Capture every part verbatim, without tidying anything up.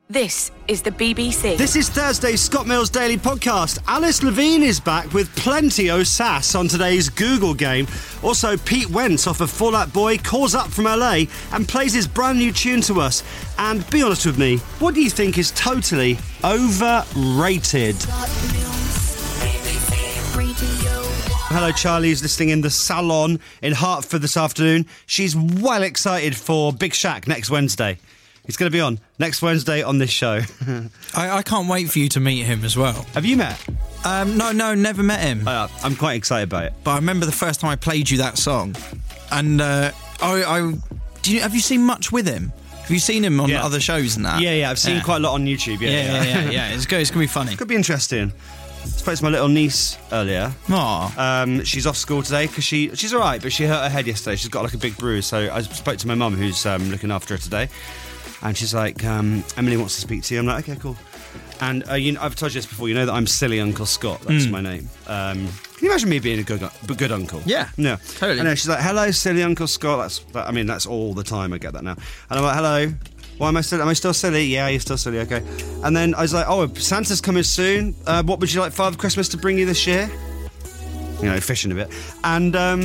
This is the B B C. This is Thursday's Scott Mills Daily Podcast. Alice Levine is back with plenty o' sass on today's Google game. Also, Pete Wentz off of Fall Out Boy calls up from L A and plays his brand new tune to us. And be honest with me, what do you think is totally overrated? Hello, Charlie's listening in the salon in Hertford this afternoon. She's well excited for Big Shaq next Wednesday. He's going to be on next Wednesday on this show. I, I can't wait for you to meet him as well. Have you met? Um, no, no, never met him. Uh, I'm quite excited about it. But I remember the first time I played you that song. And uh, I, I do you, have you seen much with him? Have you seen him on yeah. other shows and that? Yeah, yeah, I've seen yeah. quite a lot on YouTube. Yeah, yeah, yeah, yeah. yeah, yeah. It's good. It's going to be funny. Could be interesting. I spoke to my little niece earlier. Aww. Um, she's off school today because she, she's all right, but she hurt her head yesterday. She's got like a big bruise. So I spoke to my mum, who's um, looking after her today. And she's like, um, Emily wants to speak to you. I'm like, okay, cool. And uh, you know, I've told you this before. You know that I'm Silly Uncle Scott. That's mm. my name. Um, can you imagine me being a good, good uncle? Yeah, no, totally. I know. She's like, hello, Silly Uncle Scott. That's, that, I mean, that's all the time. I get that now. And I'm like, hello. Why am I still? Am I still silly? Yeah, you're still silly. Okay. And then I was like, oh, Santa's coming soon. Uh, what would you like Father Christmas to bring you this year? You know, fishing a bit, and um,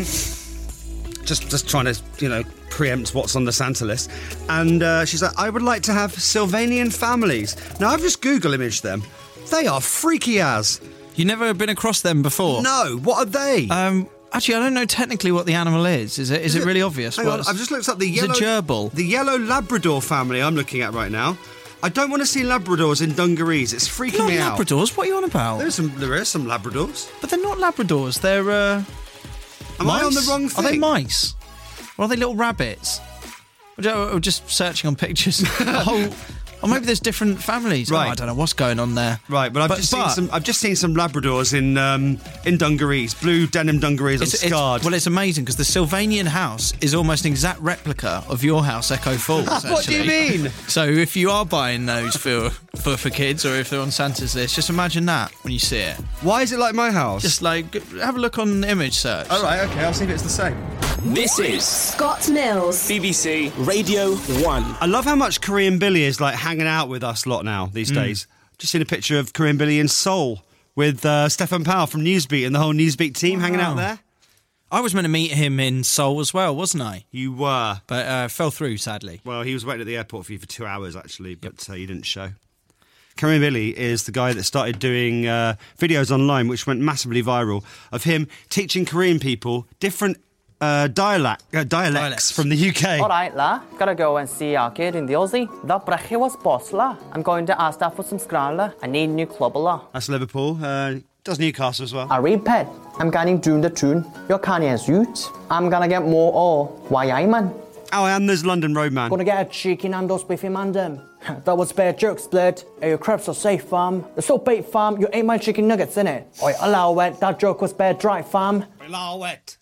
just just trying to, you know, preempt what's on the Santa list. And uh, she's like, I would like to have Sylvanian families. Now, I've just Google imaged them. They are freaky as. You never been across them before? No. What are they? Um, actually, I don't know technically what the animal is. Is it? Is, is it, it really obvious? Hang on, I've just looked up the yellow. Is it gerbil? The yellow Labrador family I'm looking at right now. I don't want to see Labradors in dungarees. It's freaking not me out. Labradors? What are you on about? There are some. There are some Labradors, but they're not Labradors. They're. Uh, Am mice? I on the wrong thing? Are they mice? Or are they little rabbits? Or just searching on pictures. A whole, or maybe there's different families. Right. Oh, I don't know what's going on there. Right, but I've but, just but, seen some. I've just seen some Labradors in um, in dungarees, blue denim dungarees. I'm it's, scarred. It's, well, it's amazing because the Sylvanian house is almost an exact replica of your house, Echo Falls. What do you mean? So if you are buying those for, for for kids, or if they're on Santa's list, just imagine that when you see it. Why is it like my house? Just like have a look on the image search. All right, okay, I'll see if it's the same. This is Scott Mills, B B C Radio one. I love how much Korean Billy is like hanging out with us lot now these mm. days. Just seen a picture of Korean Billy in Seoul with uh, Stefan Powell from Newsbeat and the whole Newsbeat team wow. hanging out there. I was meant to meet him in Seoul as well, wasn't I? You were. But uh, fell through, sadly. Well, he was waiting at the airport for you for two hours, actually, but yep. uh, you didn't show. Korean Billy is the guy that started doing uh, videos online, which went massively viral, of him teaching Korean people different Uh, dialect, uh, dialects, dialects from the U K. All right, la. Gotta go and see our kid in the Aussie. The brechi was boss, la. I'm going to ask that for some scrala. I need new club, la. That's Liverpool. Uh, does Newcastle as well. I read pet. I'm getting doing the tune. Your Kanye's youth. I'm gonna get more or why I man. Oh, and there's London Roadman. Gonna get a cheeky Nando's beefy mandem. That was bad joke split. Hey, your crepes are safe, fam. The so bait, fam. You ate my chicken nuggets, innit? Oi, allow it. That joke was bad dry, fam. Allow it.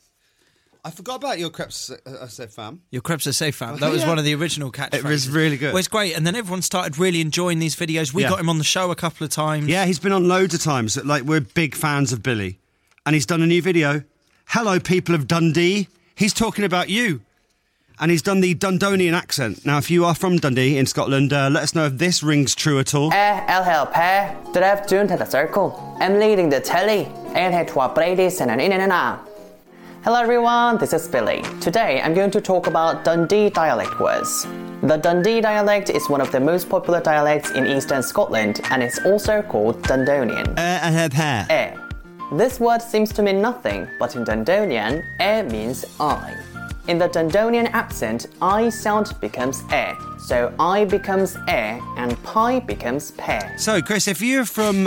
I forgot about your crepes are safe, fam. Your crepes are safe, fam. That was yeah. one of the original catchphrases. It was really good. Well, it's great. And then everyone started really enjoying these videos. We yeah. got him on the show a couple of times. Yeah, he's been on loads of times. Like, we're big fans of Billy. And he's done a new video. Hello, people of Dundee. He's talking about you. And he's done the Dundonian accent. Now, if you are from Dundee in Scotland, uh, let us know if this rings true at all. Eh, I'll help her. Did I have to the circle? I'm leading the telly. And had to Brady and an in and out. Hello everyone, this is Billy. Today I'm going to talk about Dundee dialect words. The Dundee dialect is one of the most popular dialects in eastern Scotland and it's also called Dundonian. Uh, I have hair. Eh. This word seems to mean nothing, but in Dundonian, eh means I. In the Dundonian accent, I sound becomes eh. So I becomes eh and pie becomes pear. So Chris, if you're from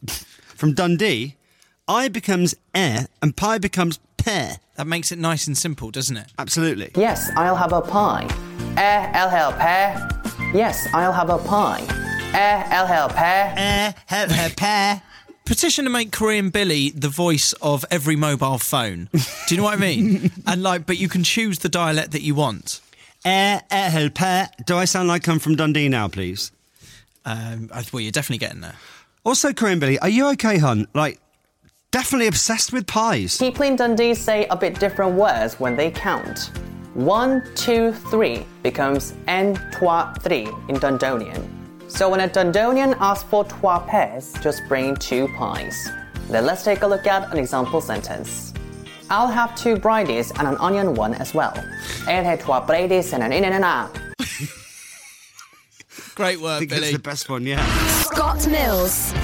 from Dundee, I becomes eh and pie becomes pear. That makes it nice and simple, doesn't it? Absolutely. Yes, I'll have a pie. Eh, I'll have pear. Yes, I'll have a pie. Eh, I'll have pear. Eh, have a pear. Petition to make Korean Billy the voice of every mobile phone. Do you know what I mean? And like, but you can choose the dialect that you want. Eh, eh, have pear. Do I sound like I'm from Dundee now, please? Um, well, you're definitely getting there. Also, Korean Billy, are you okay, hun? Like, definitely obsessed with pies. People in Dundee say a bit different words when they count. One, two, three becomes en, trois, three in Dundonian. So when a Dundonian asks for trois paires, just bring two pies. Then let's take a look at an example sentence. I'll have two bridies and an onion one as well. And have trois bridies and an in and an out. Great work, I think Billy. that's the best one, yeah. Scott Mills.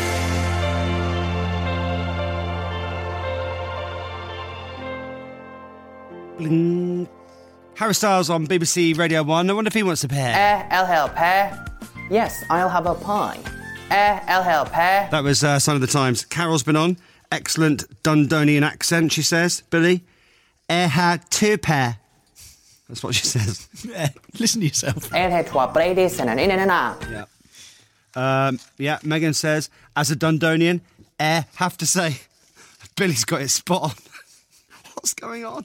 Bling. Harry Styles on B B C Radio one. I wonder if he wants a pair. Eh, I'll have a pair. Yes, I'll have a pie. Eh, I'll have a pair. That was uh, Sign of the Times. Carol's been on. Excellent Dundonian accent, she says. Billy, I had two pair. That's what she says. Yeah, listen to yourself. And have trois bridies and an in and an out. Yeah. Um, yeah, Megan says, as a Dundonian, I have to say, Billy's got it spot on. What's going on?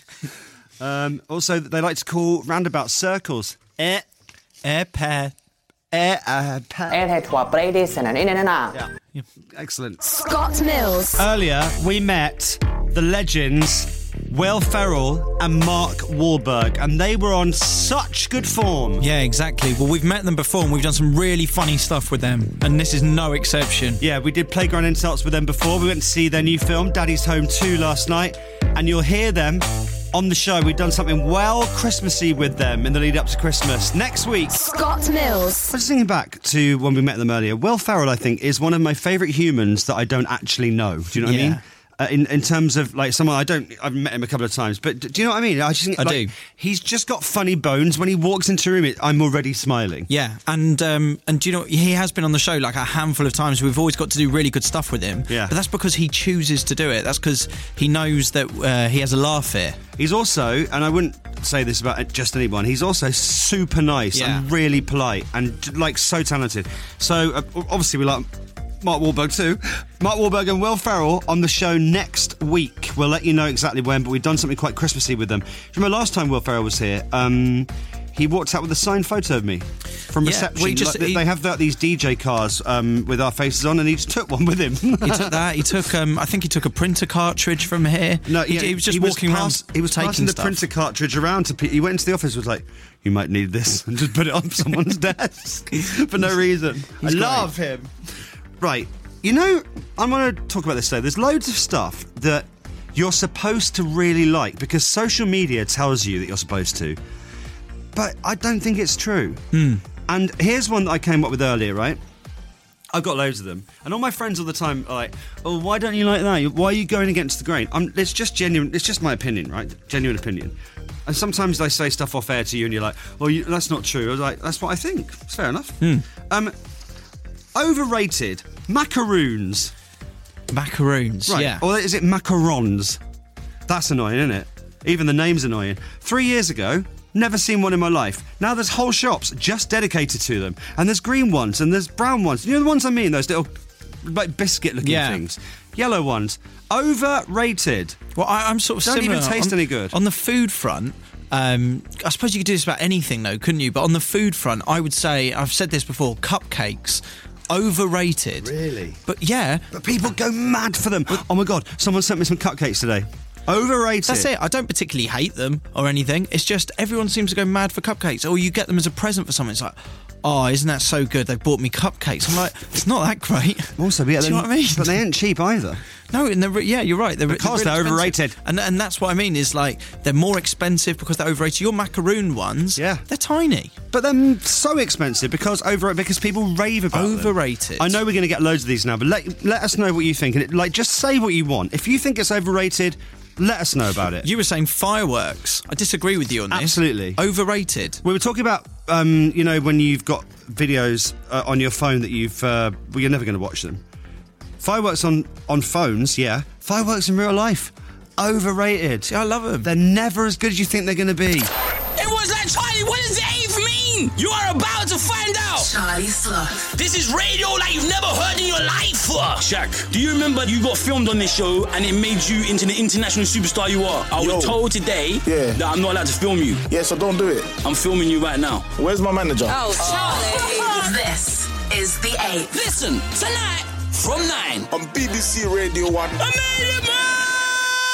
Um, also, they like to call roundabout circles. Eh, Air pair. eh, uh, pa- And have trois bridies and an in and an out. Yeah. Excellent. Scott Mills. Earlier, we met the legends Will Ferrell and Mark Wahlberg, and they were on such good form. Yeah, exactly. Well, we've met them before and we've done some really funny stuff with them, and this is no exception. Yeah, we did Playground Insults with them before. We went to see their new film, Daddy's Home two, last night, and you'll hear them on the show. We've done something well Christmassy with them in the lead up to Christmas. Next week, Scott Mills. I was thinking back to when we met them earlier. Will Ferrell, I think, is one of my favourite humans that I don't actually know. Do you know what I Yeah. mean? Uh, in, in terms of, like, someone I don't... I've met him a couple of times, but do you know what I mean? I just think, I like, do. He's just got funny bones. When he walks into a room, it, I'm already smiling. Yeah, and um, and do you know, he has been on the show like a handful of times. We've always got to do really good stuff with him. Yeah. But that's because he chooses to do it. That's because he knows that uh, he has a laugh here. He's also, and I wouldn't say this about just anyone, he's also super nice Yeah. and really polite and, like, so talented. So, uh, obviously, we like Mark Wahlberg too. Mark Wahlberg and Will Ferrell on the show next week. We'll let you know exactly when, but we've done something quite Christmassy with them. Do you remember last time Will Ferrell was here? Um, he walked out with a signed photo of me from Yeah, reception. well, he just- Like, he- they have that, these D J cars um, with our faces on, and he just took one with him. He took that. He took. Um, I think he took a printer cartridge from here. No, he, yeah, he was just walking pass- around. He was taking passing the stuff. printer cartridge around to people. He went into the office, was like, "You might need this," and just put it on someone's desk for no reason. I He's love him. Right, you know, I'm going to talk about this today. There's loads of stuff that you're supposed to really like because social media tells you that you're supposed to, but I don't think it's true. Hmm. And here's one that I came up with earlier, right? I've got loads of them. And all my friends all the time are like, oh, why don't you like that? Why are you going against the grain? I'm, it's just genuine, it's just my opinion, right? Genuine opinion. And sometimes they say stuff off air to you and you're like, well, you, that's not true. I was like, that's what I think. It's fair enough. Um, overrated macaroons. Macaroons. Right. Yeah. Or is it macarons? That's annoying, isn't it? Even the name's annoying. Three years ago, never seen one in my life. Now there's whole shops just dedicated to them. And there's green ones and there's brown ones. You know the ones I mean? Those little, like, biscuit-looking Yeah. things. Yellow ones. Overrated. Well, I, I'm sort of Don't similar. even taste on, any good. On the food front, um, I suppose you could do this about anything, though, couldn't you? But on the food front, I would say, I've said this before, cupcakes, overrated. Really? But yeah, But people go mad for them. Oh my God, someone sent me some cupcakes today. Overrated. that's it. I don't particularly hate them or anything. It's just everyone seems to go mad for cupcakes. Or you get them as a present for someone. It's like, oh, isn't that so good? They bought me cupcakes. I'm like, it's not that great. Also, yeah, Do you know what I mean? But they ain't cheap either. No, and they're, re- yeah, you're right. They're, re- Because really they're expensive. overrated. And and that's what I mean is like they're more expensive because they're overrated. Your macaroon ones, Yeah. they're tiny. But they're so expensive because over because people rave about them. Overrated. I know we're going to get loads of these now, but let let us know what you think. And it, like, just say what you want. If you think it's overrated, let us know about it. You were saying fireworks. I disagree with you on this. Absolutely. Overrated. We were talking about, um, you know, when you've got videos uh, on your phone that you've, uh, well, you're never going to watch them. Fireworks on, on phones, yeah. Fireworks in real life, overrated. I love them. They're never as good as you think they're going to be. It was like, Charlie, what does the eighth mean? You are about to find out. Charlie Sloth. This is radio like you've never heard in your life. Shaq, do you remember you got filmed on this show and it made you into the international superstar you are? I Yo. was told today Yeah. that I'm not allowed to film you. Yeah, so don't do it. I'm filming you right now. Where's my manager? Oh, Charlie. This is the eighth. Listen, tonight from nine. On B B C Radio one. I made it, man!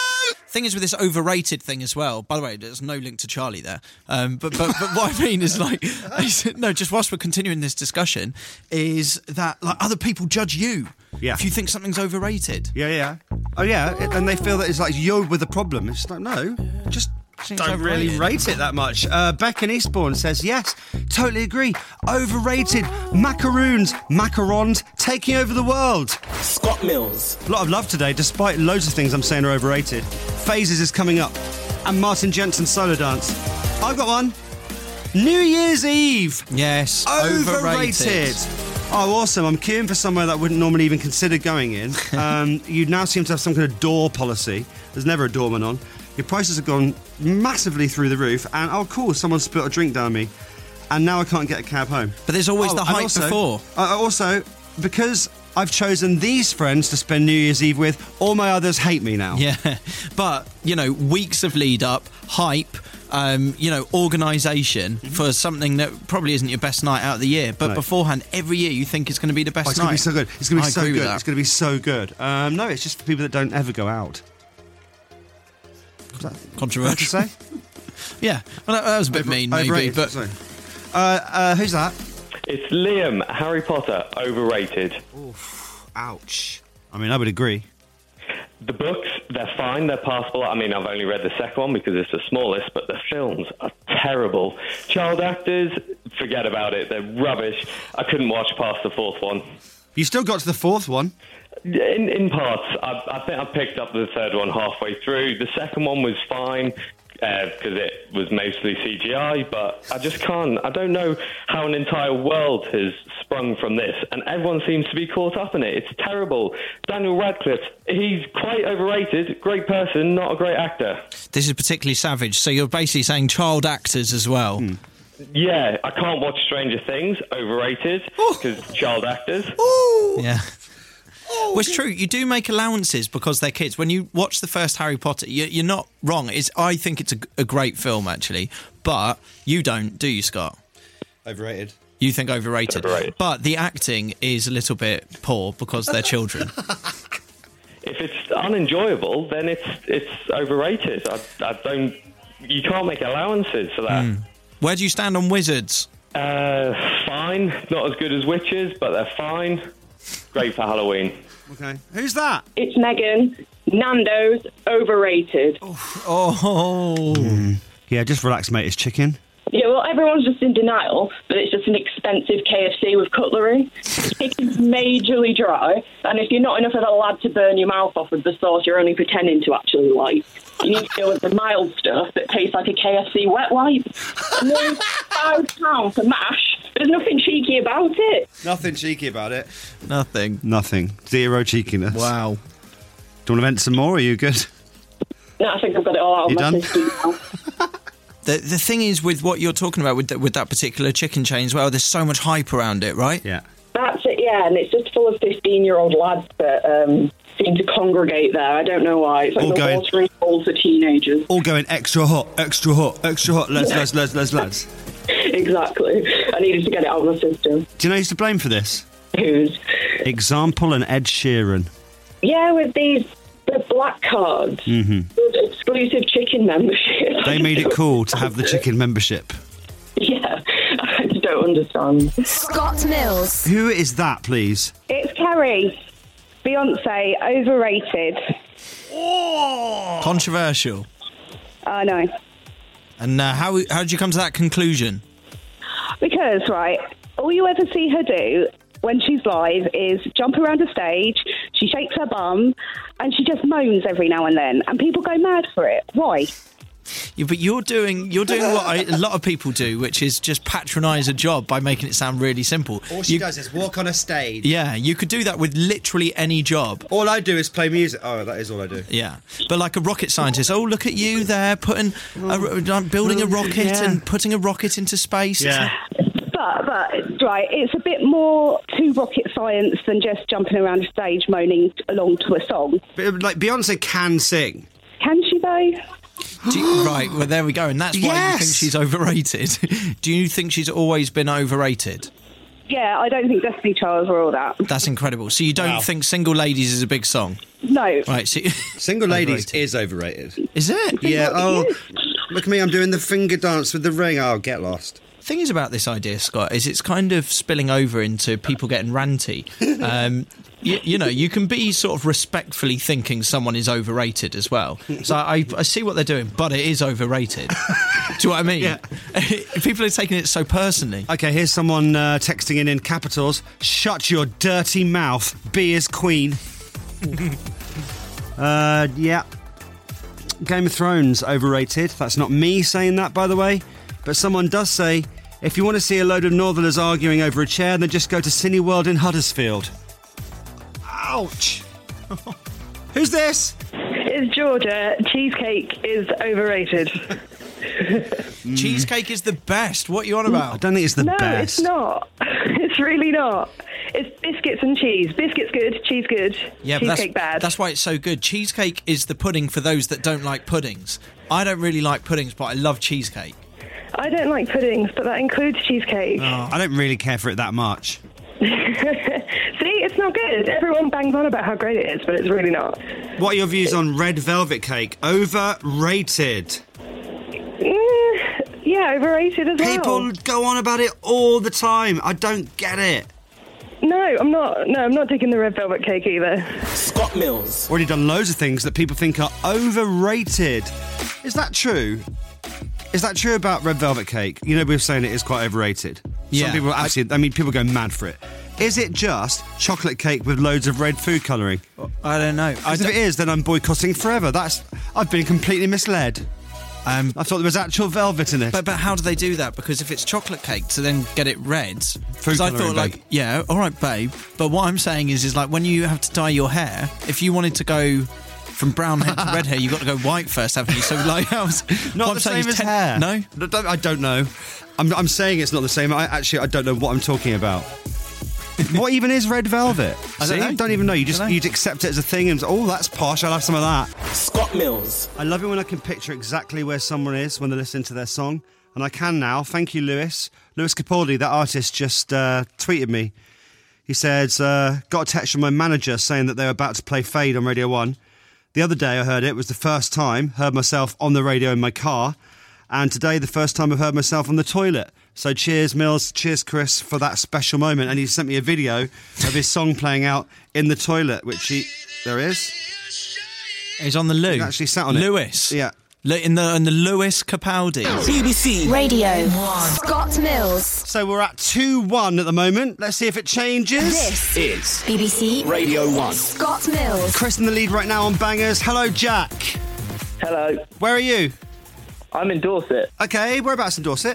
thing is with this overrated thing as well. By the way, there's no link to Charlie there. Um, but, but but what I mean is like, no, just whilst we're continuing this discussion, is that like other people judge you Yeah. if you think something's overrated. Yeah, yeah. Oh, yeah, it- and they feel that it's like you're with the problem. It's like, no, just Seems don't really overrated. rate it that much. Uh, Beck in Eastbourne says, yes, totally agree. Overrated. Macaroons, macarons, taking over the world. Scott Mills. A lot of love today, despite loads of things I'm saying are overrated. Phases is coming up. And Martin Jensen's solo dance. I've got one. New Year's Eve. Yes, Overrated. overrated. Oh, awesome. I'm queuing for somewhere that I wouldn't normally even consider going in. Um, you now seem to have some kind of door policy. There's never a doorman on. Your prices have gone massively through the roof. And, oh, cool, someone spilled a drink down me. And now I can't get a cab home. But there's always Oh, the and hype also, before. Uh, also, because I've chosen these friends to spend New Year's Eve with, all my others hate me now. Yeah, but, you know, weeks of lead up, hype, um, you know, organisation Mm-hmm. for something that probably isn't your best night out of the year. But No. beforehand, every year you think it's going to be the best Oh, it's night. going to be so good. It's going to be I so agree with good. that. It's going to be so good. Um, no, it's just for people that don't ever go out. Fair to Controversial. say? Yeah, well, that, that was a bit mean, maybe, Overrated, but sorry. Uh, uh, who's that? It's Liam. Harry Potter, overrated. Ouch. I mean, I would agree. The books, they're fine, they're passable. I mean, I've only read the second one because it's the smallest, but the films are terrible. Child actors, forget about it. They're rubbish. I couldn't watch past the fourth one. You still got to the fourth one. In, in parts, I, I think I picked up the third one halfway through. The second one was fine because it was mostly C G I, but I just can't. I don't know how an entire world has sprung from this, and everyone seems to be caught up in it. It's terrible. Daniel Radcliffe, he's quite overrated. Great person, not a great actor. this is particularly savage. So you're basically saying child actors as well. Hmm. Yeah, I can't watch Stranger Things. Overrated because child actors. Yeah. Well, it's true. You do make allowances because they're kids. When you watch the first Harry Potter, you, you're not wrong. It's, I think it's a, a great film, actually. But you don't, do you, Scott? Overrated. You think overrated. Overrated. But the acting is a little bit poor because they're children. If it's unenjoyable, then it's it's overrated. I, I don't. You can't make allowances for that. Where do you stand on wizards? Uh, fine. Not as good as witches, but they're fine. Great for Halloween. Okay. Who's that? It's Megan. Nando's, overrated. Oh. Yeah, just relax, mate. It's chicken. Yeah, well, everyone's just in denial that it's just an expensive K F C with cutlery. Chicken's majorly dry, and if you're not enough of a lad to burn your mouth off with the sauce you're only pretending to actually like, you need to go with the mild stuff that tastes like a K F C wet wipe. And then five pounds for mash. There's nothing cheeky about it. Nothing cheeky about it. Nothing. Nothing. Zero cheekiness. Wow. Do you want to vent some more? Or are you good? No, I think I've got it all out You of my done? system now. The the thing is with what you're talking about with the, with that particular chicken chain as well, there's so much hype around it, right? Yeah. That's it, yeah, and it's just full of fifteen-year-old lads that um, seem to congregate there. I don't know why. It's like All the going- watering hole for teenagers. All going extra hot, extra hot, extra hot. Let's, let's, let's, let's, let's. Exactly. I needed to get it out of my system. Do you know who's to blame for this? Who's? Example and Ed Sheeran. Yeah, with these the black cards. Mm-hmm. Exclusive chicken membership. They made it cool to have the chicken membership. Yeah, I just don't understand. Scott Mills. Who is that, please? It's Carrie. Beyonce, overrated. Controversial. I know. And uh, how how did you come to that conclusion? Because, right, all you ever see her do when she's live is jump around a stage, she shakes her bum, and she just moans every now and then, and people go mad for it. Why? Yeah, but you're doing you're doing what I, a lot of people do, which is just patronise a job by making it sound really simple. All she You- does is walk on a stage. Yeah, you could do that with literally any job. All I do is play music. Oh, that is all I do. Yeah, but like a rocket scientist, oh look at you there, putting, a, building a rocket Yeah. and putting a rocket into space. Yeah. But, but, right, it's a bit more to rocket science than just jumping around a stage moaning along to a song. But, like, Beyonce can sing. Can she, though? Do you- right, well there we go, and that's why you Yes. think she's overrated. Do you think she's always been overrated? yeah, I don't think Destiny Childs were all that. That's incredible. So you don't Wow. think Single Ladies is a big song? No. Right, so... Single Ladies Overrated. is overrated. Is it? Yeah, oh, Yes. look at me, I'm doing the finger dance with the ring. Oh, get lost. Thing is about this idea, Scott, is it's kind of spilling over into people getting ranty. Um, you, you know, you can be sort of respectfully thinking someone is overrated as well. So I, I see what they're doing, but it is overrated. Do you know what I mean? Yeah. People are taking it so personally. Okay, here's someone uh, texting in in capitals. Shut your dirty mouth. B is queen. uh, yeah. Game of Thrones, overrated. That's not me saying that, by the way. But someone does say, if you want to see a load of Northerners arguing over a chair, then just go to Cineworld in Huddersfield. Ouch. Who's this? It's Georgia. Cheesecake is overrated. Cheesecake is the best. What are you on about? I don't think it's the no, best. it's not. It's really not. It's biscuits and cheese. Biscuits good, cheese good, Yeah, but cheesecake that's, bad. that's why it's so good. Cheesecake is the pudding for those that don't like puddings. I don't really like puddings, but I love cheesecake. I don't like puddings, but that includes cheesecake. Oh, I don't really care for it that much. See, it's not good. Everyone bangs on about how great it is, but it's really not. What are your views on red velvet cake? Overrated. Mm, yeah, overrated as People well. go on about it all the time. I don't get it. No, I'm not. No, I'm not taking the red velvet cake either. Scott Mills. Already done loads of things that people think are overrated. Is that true? Is that true about red velvet cake? You know, we were saying it is quite overrated. Yeah, Some people actually, I mean, people go mad for it. Is it just chocolate cake with loads of red food colouring? I don't know. I Because if don't- it is, then I'm boycotting forever. That's I've been completely misled. Um, I thought there was actual velvet in it. But but how do they do that? Because if it's chocolate cake to then get it red, because I colouring, thought like babe. yeah, all right, babe. But what I'm saying is is like when you have to dye your hair, if you wanted to go from brown hair to red hair, you've got to go white first, haven't you? So like, I was, Not what the I'm saying same is as ten- hair. No, No, don't- I don't know. I'm, I'm saying it's not the same. I actually I don't know what I'm talking about. What even is red velvet? I don't See? know. don't even know. You just Don't know. you'd accept it as a thing and oh, that's posh. I'll have some of that. Scott Mills. I love it when I can picture exactly where someone is when they listen to their song, and I can now. Thank you, Lewis. Lewis Capaldi, that artist, just uh, tweeted me. He said, uh, got a text from my manager saying that they were about to play Fade on Radio one. The other day I heard it, it was the first time, heard myself on the radio in my car, and today the first time I've heard myself on the toilet. So cheers, Mills, cheers, Chris, for that special moment. And he sent me a video of his song playing out in the toilet, which he... There is. he's on the loo. He actually sat on it. Lewis. Yeah. Lu- in the in the Lewis Capaldi. B B C. Radio one. Scott Mills. So we're at two one at the moment. Let's see if it changes. This Is B B C Radio one. Scott Mills. Chris in the lead right now on Bangers. Hello, Jack. Hello, Where are you? I'm in Dorset. Okay, whereabouts in Dorset?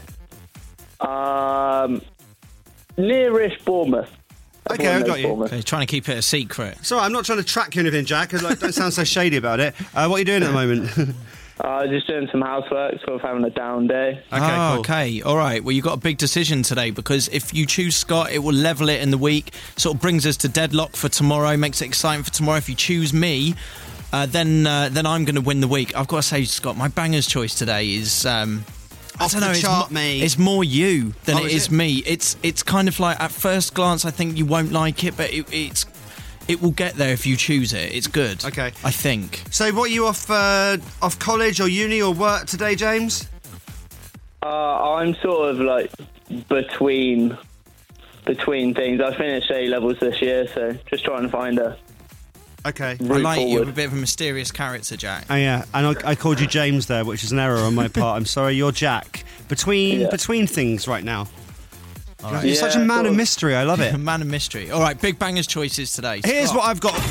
Um, nearish Bournemouth. Okay, Everyone I got knows you. Bournemouth. Okay, trying to keep it a secret. Sorry, I'm not trying to track you or anything, Jack. 'Cause, like, don't sound so shady about it. Uh, what are you doing at the moment? Uh, just doing some housework, sort of having a down day. Okay, oh, cool. okay. All right. Well, you've got a big decision today because if you choose Scott, it will level it in the week. Sort of brings us to deadlock for tomorrow, makes it exciting for tomorrow. If you choose me, uh, then uh, then I'm going to win the week. I've got to say, Scott, my banger's choice today is... Um, I Off don't the know, it's, chart, mo- mate. it's more you than Oh, it is is it? me. It's it's kind of like, at first glance, I think you won't like it, but it, it's it will get there if you choose it. It's good. Okay. I think. So, what are you off uh, off college or uni or work today, James? Uh, I'm sort of like between between things. I finished A levels this year, so just trying to find a Okay. I route like you. You're forward. a bit of a mysterious character, Jack. Oh yeah, and I, I called you James there, which is an error on my part. I'm sorry. You're Jack. Between Yeah. between things right now. All right. You're Yeah, such a man sort of of. mystery. I love it. Man of mystery. All right, big bangers choices today. Here's Scott. what I've got.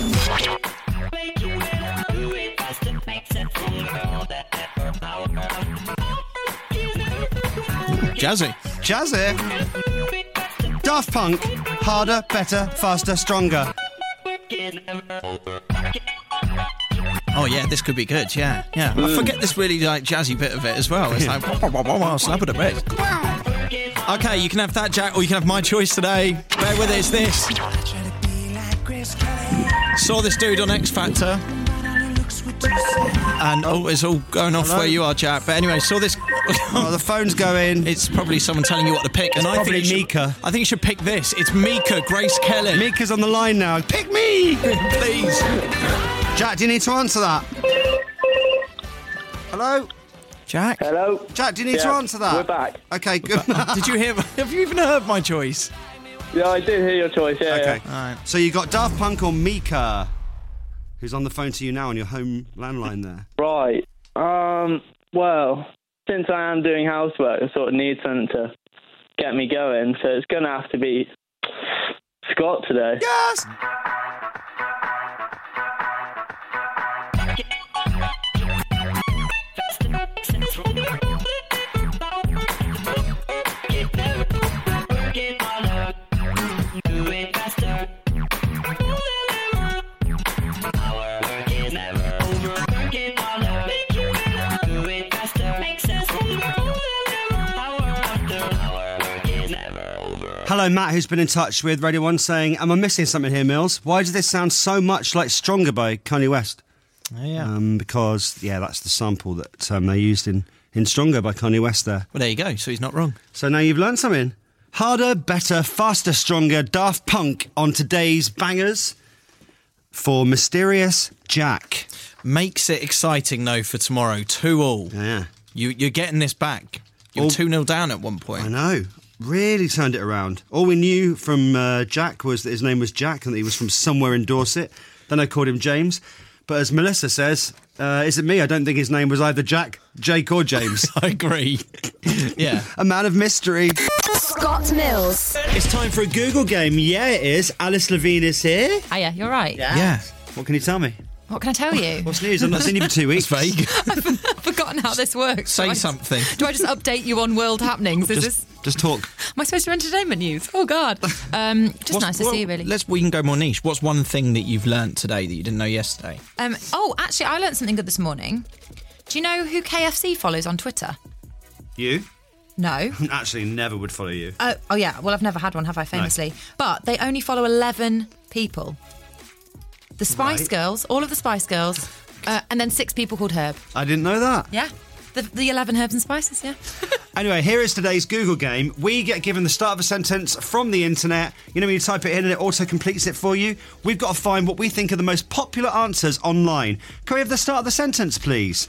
Jazzy. Jazzy. Daft Punk. Harder, better, faster, stronger. Oh yeah, this could be good. Yeah, yeah. I forget this really like jazzy bit of it as well. It's like I'll slap it a bit. Okay, you can have that, Jack, or you can have my choice today. Bear with it. It's this. Saw this dude on X Factor. And oh, it's all going off Hello? where you are, Jack. But anyway, saw this Oh, the phone's going. It's probably someone telling you what to pick. And I probably think you Mika. Should, I think you should pick this. It's Mika, Grace Kelly. Mika's on the line now. Pick me! Please. Jack, do you need to answer that? Hello? Jack? Hello? Jack, do you need Yeah, to answer that? we're back. Okay, good. Did you hear? Have you even heard my choice? Yeah, I did hear your choice, yeah. Okay. yeah. Right. So you got Daft Punk or Mika, who's on the phone to you now on your home landline there. Right. Um, well, since I am doing housework, I sort of need something to get me going, so it's going to have to be Scott today. Yes! Hello, Matt, who's been in touch with Radio one saying, am I missing something here, Mills? Why does this sound so much like Stronger by Kanye West? Oh, yeah. Um, because, yeah, that's the sample that um, they used in, in Stronger by Kanye West there. Well, there you go. So he's not wrong. So now you've learned something. Harder, better, faster, stronger, Daft Punk on today's bangers for Mysterious Jack. Makes it exciting, though, for tomorrow. Two all. Yeah. You, you're getting this back. You were All- two nil down at one point. I know. Really turned it around. All we knew from uh, Jack was that his name was Jack and that he was from somewhere in Dorset. Then I called him James. But as Melissa says, uh, is it me? I don't think his name was either Jack, Jake or James. I agree. Yeah. A man of mystery. Scott Mills. It's time for a Google game. Yeah, it is. Alice Levine is here. Hiya, you're right. Yeah. What can you tell me? What can I tell you? What's news? I've not seen you for two weeks. Vague. I've forgotten how this works. Say Do I- something. Do I just update you on world happenings? Is this... Just, just talk. Am I supposed to entertainment news? Oh, God. Um, just What's- nice to well, see you, really. Let's. We can go more niche. What's one thing that you've learnt today that you didn't know yesterday? Um, oh, actually, I learned something good this morning. Do you know who K F C follows on Twitter? You? No. Actually, never would follow you. Oh, oh yeah. Well, I've never had one, have I, famously? But they only follow eleven people. The Spice Right. Girls, all of the Spice Girls, uh, and then six people called Herb. I didn't know that. Yeah. The, the eleven herbs and spices, yeah. Anyway, here is today's Google game. We get given the start of a sentence from the internet. You know when you type it in and it auto completes it for you? We've got to find what we think are the most popular answers online. Can we have the start of the sentence, please?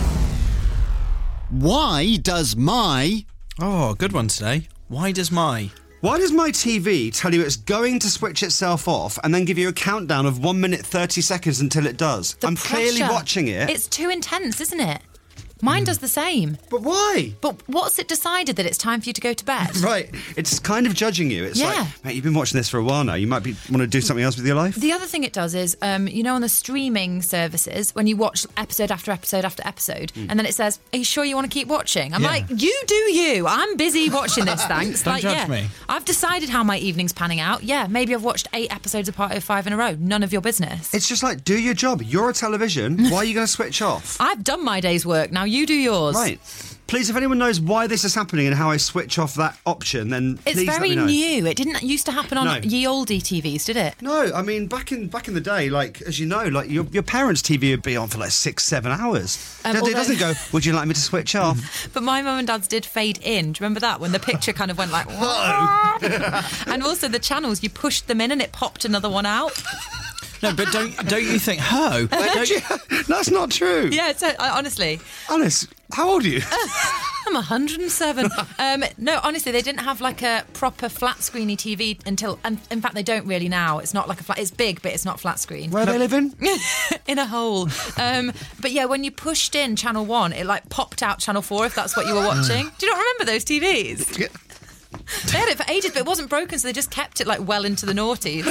Why does my... Oh, good one today. Why does my... Why does my T V tell you it's going to switch itself off and then give you a countdown of one minute thirty seconds until it does? The I'm clearly pressure. watching it. It's too intense, isn't it? Mine does the same. But why? But what's it decided that it's time for you to go to bed? Right, it's kind of judging you. It's Yeah. like, mate, you've been watching this for a while now. You might be want to do something else with your life. The other thing it does is, um, you know, on the streaming services, when you watch episode after episode after episode, Mm. and then it says, "Are you sure you want to keep watching?" I'm Yeah. like, "You do you. I'm busy watching this. Thanks." Don't like, judge yeah, me. I've decided how my evening's panning out. Yeah, maybe I've watched eight episodes of Part Five in a row. None of your business. It's just like, do your job. You're a television. Why are you going to switch off? I've done my day's work. Now you do yours. Right. Please, if anyone knows why this is happening and how I switch off that option, then It's please let very me know. new. It didn't used to happen on No. ye oldie T Vs, did it? No, I mean back in back in the day, like as you know, like your your parents' T V would be on for like six, seven hours. Um, it although- doesn't go. Would you like me to switch off? But my mum and dad's did fade in. Do you remember that when the picture kind of went like? And also the channels, you pushed them in and it popped another one out. No, but don't don't you think, ho? Where don't did you- That's not true. Yeah, so, uh, honestly, Alice, how old are you? I'm one hundred and seven. um, no, honestly, they didn't have like a proper flat screeny T V until, and in fact, they don't really now. It's not like a flat. It's big, but it's not flat screen. Where they living? In a hole. Um, but yeah, when you pushed in channel one, it like popped out channel four if that's what you were watching. Do you not remember those T Vs? Yeah. They had it for ages, but it wasn't broken, so they just kept it like well into the noughties.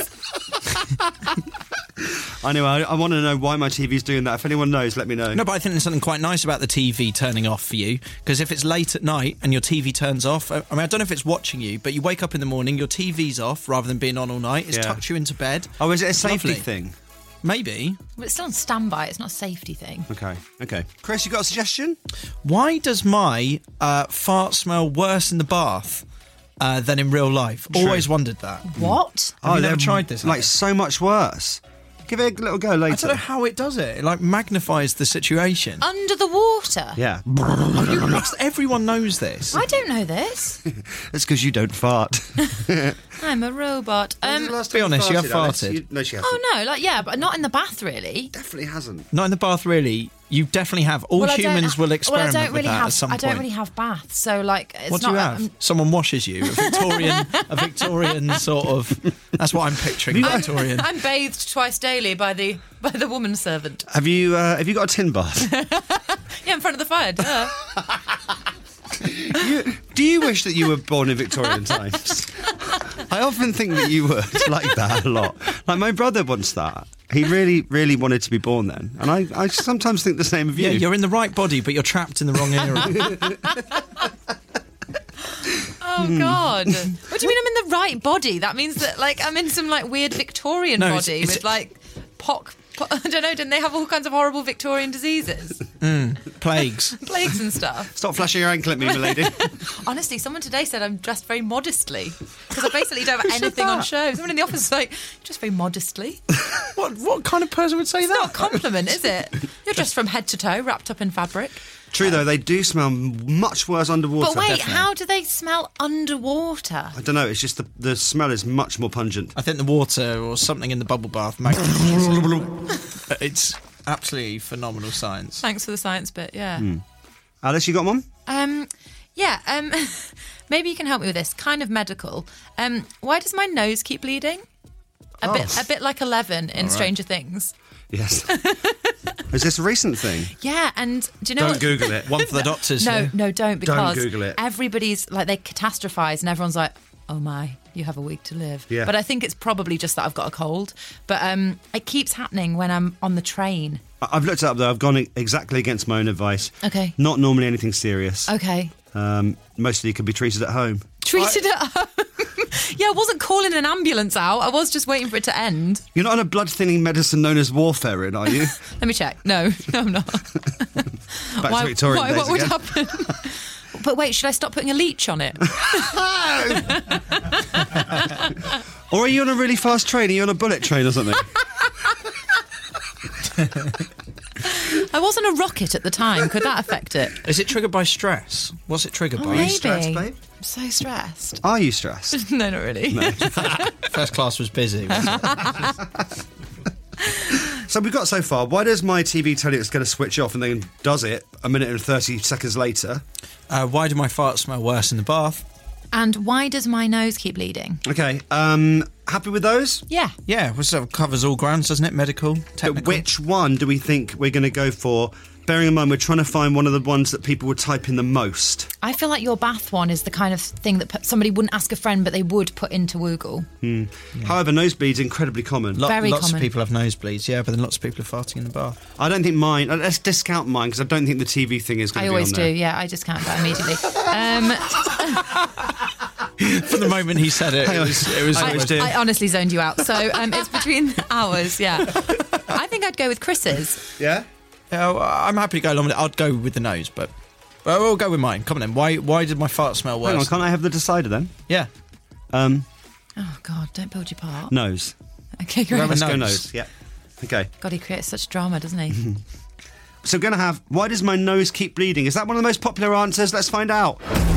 Anyway, I, I want to know why my T V's doing that. If anyone knows, let me know. No, but I think there's something quite nice about the T V turning off for you, because if it's late at night and your T V turns off, I mean, I don't know if it's watching you, but you wake up in the morning, your T V's off rather than being on all night. It's Yeah. tucked you into bed. Oh, is it a It's safety lovely. thing? Maybe. But it's still on standby. It's not a safety thing. Okay, okay. Chris, you got a suggestion? Why does my uh, fart smell worse in the bath uh, than in real life? True. Always wondered that. What? Have you never they're tried this? Like Alex? so much worse. Give it a little go later. I don't know how it does it. It like magnifies the situation. Under the water? Yeah. Everyone knows this. I don't know this. That's because you don't fart. I'm a robot. Um, Be honest, you have farted. You, no, she hasn't. oh, no, like, yeah, but not in the bath, really. Definitely hasn't. Not in the bath, really. You definitely have. All Well, I don't- humans will experiment well, I don't with really that have, at some I point. don't really have baths, so, like, it's What not... do you have? um, Someone washes you. A Victorian, a Victorian sort of. That's what I'm picturing. I'm, Victorian. I'm bathed twice daily by the by the woman servant. Have you uh, have you got a tin bath? Yeah, in front of the fire. Duh. you, do you wish that you were born in Victorian times? I often think that you would like that a lot. Like my brother wants that. He really, really wanted to be born then, and I, I sometimes think the same of you. Yeah, you're in the right body, but you're trapped in the wrong era. Oh, God. What do you mean I'm in the right body? That means that, like, I'm in some, like, weird Victorian No, it's- body it's- with, like, pock... po- I don't know, didn't they have all kinds of horrible Victorian diseases? Mm, plagues. Plagues and stuff. Stop flashing your ankle at me, my lady. Honestly, someone today said I'm dressed very modestly because I basically don't have Who said anything on that? show. Someone in the office was like, just very modestly. What what kind of person would say It's that? not a compliment, is it? You're dressed from head to toe, wrapped up in fabric. True though, they do smell much worse underwater. But wait, definitely. how do they smell underwater? I don't know. It's just the the smell is much more pungent. I think the water or something in the bubble bath makes it's absolutely phenomenal science. Thanks for the science bit, yeah. Hmm. Alice, you got one? Um, yeah, um, maybe you can help me with this. Kind of medical. Um, why does my nose keep bleeding? A Oh. bit, a bit like Eleven in All right. Stranger Things. Yes. Is this a recent thing? Yeah, and do you know Don't what? Google it. One for the doctors. No, here. no, don't, because Google it. everybody's like, they catastrophise and everyone's like, oh my, you have a week to live. Yeah. But I think it's probably just that I've got a cold. But um, it keeps happening when I'm on the train. I- I've looked it up though. I've gone e- exactly against my own advice. Okay. Not normally anything serious. Okay. Um, mostly could be treated at home. Treated at home. Yeah, I wasn't calling an ambulance out. I was just waiting for it to end. You're not on a blood thinning medicine known as warfarin, are you? Let me check. No, no, I'm not. Back Why- to Victorian why- days what would again. happen? But wait, should I stop putting a leech on it? Or are you on a really fast train? Are you on a bullet train or something? I was on a rocket at the time. Could that affect it? Is it triggered by stress? What's it triggered Oh, by? maybe. stressed, babe? I'm so stressed. Are you stressed? No, not really. First class was busy. So we've got so far. Why does my T V tell you it's going to switch off and then does it a minute and thirty seconds later? Uh, why do my farts smell worse in the bath? And why does my nose keep bleeding? Okay, um, happy with those? Yeah. Yeah, well, so it covers all grounds, doesn't it? Medical, But technical. which one do we think we're going to go for? Bearing in mind, we're trying to find one of the ones that people would type in the most. I feel like your bath one is the kind of thing that p- somebody wouldn't ask a friend, but they would put into Google. Hmm. However, nosebleeds incredibly common. Lo- Very lots common. of people have nosebleeds, yeah, but then lots of people are farting in the bath. I don't think mine. uh, Let's discount mine because I don't think the T V thing is going I to be on always do, there. yeah. I just count that immediately. Um, From the moment he said it, it was. It was I I, always do. I honestly zoned you out. So um, it's between hours, yeah. I think I'd go with Chris's. Yeah? Yeah, well, I'm happy to go along with it. I'd go with the nose, but well, we'll go with mine. Come on then. Why? Why did my fart smell worse? Hang on, can't I have the decider then? Yeah. Um, Oh, God, don't build your part. nose. Okay, great. Let's nose. go nose. Yeah. Okay. God, he creates such drama, doesn't he? So we're going to have, why does my nose keep bleeding? Is that one of the most popular answers? Let's find out.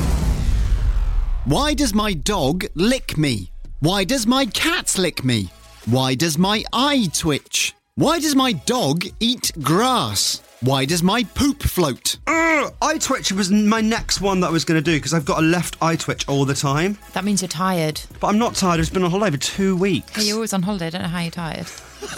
Why does my dog lick me? Why does my cat lick me? Why does my eye twitch? Why does my dog eat grass? Why does my poop float? Ugh, eye twitch was my next one that I was going to do because I've got a left eye twitch all the time. That means you're tired. But I'm not tired. I've been on holiday for two weeks. Yeah, you're always on holiday. I don't know how you're tired.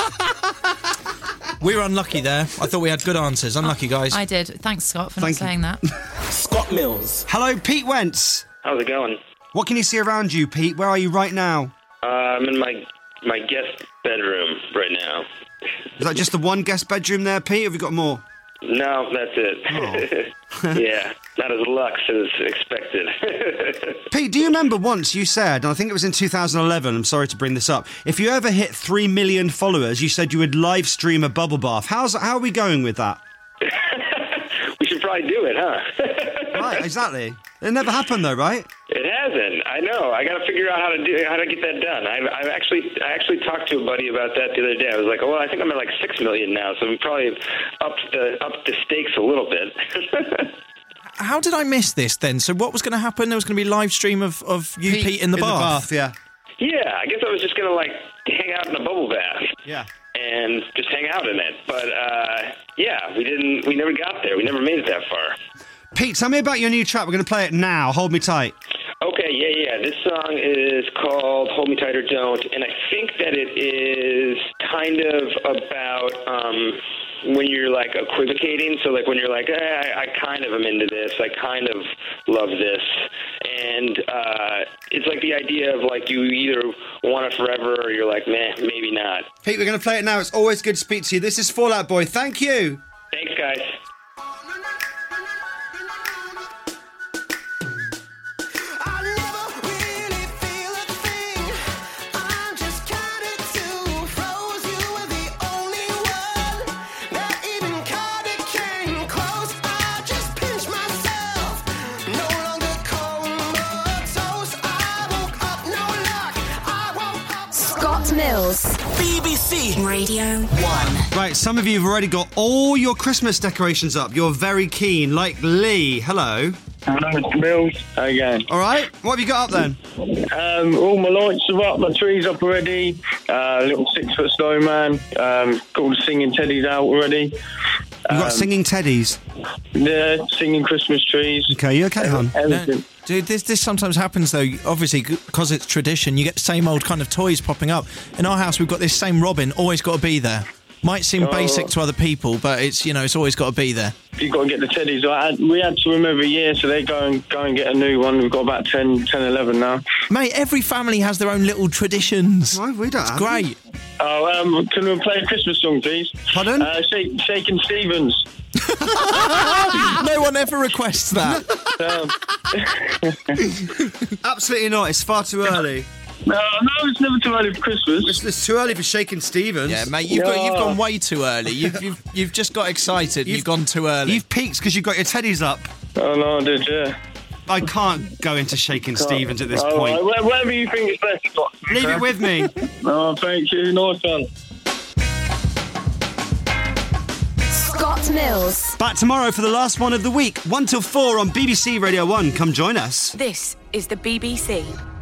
We were unlucky there. I thought we had good answers. Unlucky, guys. I did. Thanks, Scott, for Thank not saying that. Scott Mills. Hello, Pete Wentz. How's it going? What can you see around you, Pete? Where are you right now? Uh, I'm in my my guest bedroom right now. Is that just the one guest bedroom there, Pete? Or have you got more? No, that's it. Yeah, not as luxe as expected. Pete, do you remember once you said, and I think it was in two thousand eleven, I'm sorry to bring this up, if you ever hit three million followers, you said you would live stream a bubble bath. How's How are we going with that? We should probably do it, huh? Right, exactly. It never happened though, right? It hasn't. present. I know. I got to figure out how to do how to get that done. I I actually I actually talked to a buddy about that the other day. I was like, oh, well, I think I'm at like six million now, so we probably upped the upped the stakes a little bit. How did I miss this then? So what was going to happen? There was going to be a live stream of, of you, Pete, Pete in the in bath. The bath, yeah. Yeah, I guess I was just gonna like hang out in a bubble bath. Yeah. And just hang out in it. But uh, yeah, we didn't. We never got there. We never made it that far. Pete, tell me about your new track. We're going to play it now. Hold me tight. Okay, yeah, yeah. This song is called Hold Me Tight or Don't, and I think that it is kind of about um, when you're, like, equivocating. So, like, when you're like, eh, I, I kind of am into this. I kind of love this. And uh, it's like the idea of, like, you either want it forever or you're like, meh, maybe not. Pete, we're going to play it now. It's always good to speak to you. This is Fall Out Boy. Thank you. Thanks, guys. Mills. B B C Radio one. Right, some of you have already got all your Christmas decorations up. You're very keen, like Lee. Hello. Hello, Mister Mills. How you going? All right. What have you got up then? Um, all my lights are up, my tree's up already. Uh, little six-foot snowman. Um, got all the singing teddies out already. You got Um, singing teddies. Yeah, singing Christmas trees. Okay, you okay, hon? Everything. Dude, this this sometimes happens though. Obviously, because it's tradition, you get the same old kind of toys popping up. In our house, we've got this same Robin. Always got to be there. Might seem Oh. basic to other people, but it's you know it's always got to be there. You've got to get the teddies. I had, we had to them every year, so they go and go and get a new one. We've got about ten, ten, eleven now. Mate, every family has their own little traditions. No, we don't. It's have great. Oh, um, can we play a Christmas song, please? Pardon? Uh, Shake, Shakin' Stevens. No one ever requests that. Um, Absolutely not. It's far too early. No, no, it's never too early for Christmas. It's, it's too early for Shakin' Stevens. Yeah, mate, you've, got, you've Yeah. gone way too early. You've you've, you've just got excited. and You've gone too early. You've peaked because you've got your teddies up. Oh, no, I did, yeah. I can't go into Shakin' Stevens at this All point. right, where- wherever you think is best. Leave it with me. Oh, thank you. Nice one. Scott Mills. Back tomorrow for the last one of the week, one till four on B B C Radio one. Come join us. This is the B B C.